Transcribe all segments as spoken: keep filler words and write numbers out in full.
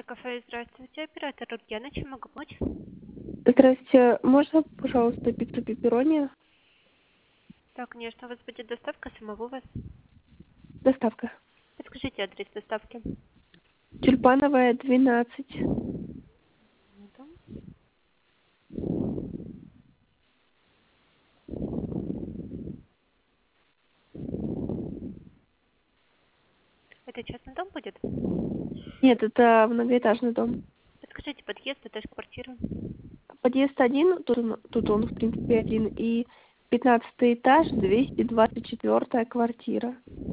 кафе, здравствуйте, оператор Ульяна, чем могу помочь? Здравствуйте, можно, пожалуйста, пиццу пепперони? Да, конечно, у вас будет доставка самого у вас. Доставка. Подскажите адрес доставки. Тюльпановая, двенадцать. Минуту. Это частный дом будет? Нет, это многоэтажный дом. Подскажите подъезд, этаж, квартира. Подъезд один, тут он, тут он, в принципе, один, и пятнадцатый этаж, двести двадцать четвёртая квартира.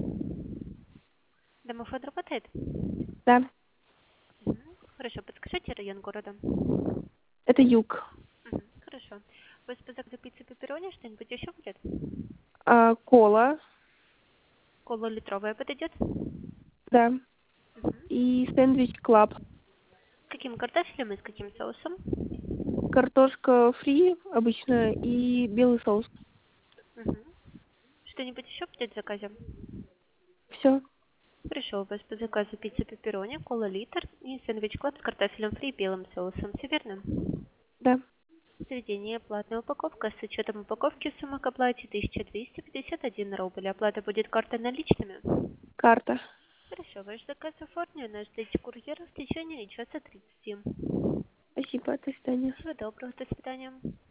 Домофон работает? Да, Мгм. Хорошо, подскажите район города. это юг. Мгм. Хорошо. У вас по заказу пиццы пепперони что-нибудь еще будет? А, кола, Кола литровая подойдет? да, Мгм. и сэндвич клаб. С каким картофелем и с каким соусом? Картошка фри обычно и белый соус. Мгм. Что-нибудь еще будет в заказе? Все. Пришел у вас по заказу пицца пепперони, кола литр и сэндвич клаб с картофелем фри и белым соусом. Все верно? Да, Заведение платная упаковка. С учетом упаковки сумма к оплате тысяча двести пятьдесят один рубль. Оплата будет картой наличными. карта. Хорошо, ваш заказ оформлен. Наш ждите курьера в течение часа тридцати. Спасибо, до свидания. Всего доброго, до свидания.